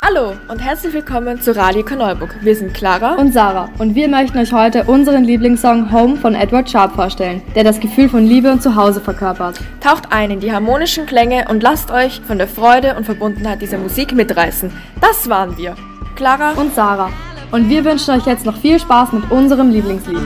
Hallo und herzlich willkommen zu Radio Korneuburg. Wir sind Clara und Sarah und wir möchten euch heute unseren Lieblingssong Home von Edward Sharpe vorstellen, der das Gefühl von Liebe und Zuhause verkörpert. Taucht ein in die harmonischen Klänge und lasst euch von der Freude und Verbundenheit dieser Musik mitreißen. Das waren wir, Clara und Sarah. Und wir wünschen euch jetzt noch viel Spaß mit unserem Lieblingslied.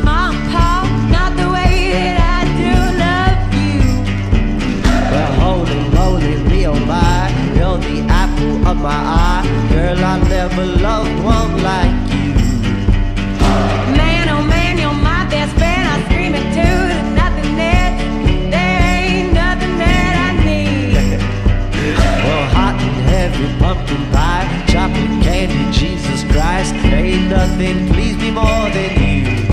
You're the apple of my eye. Girl, I never loved one like you. Man, oh man, you're my best friend. I scream it too. There's nothing there ain't nothing that I need. Well, hot and heavy pumpkin pie, chocolate candy, Jesus Christ. Ain't nothing please me more than you.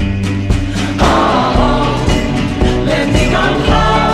Oh, let me come home.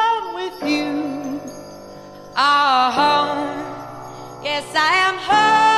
Yes, I am home.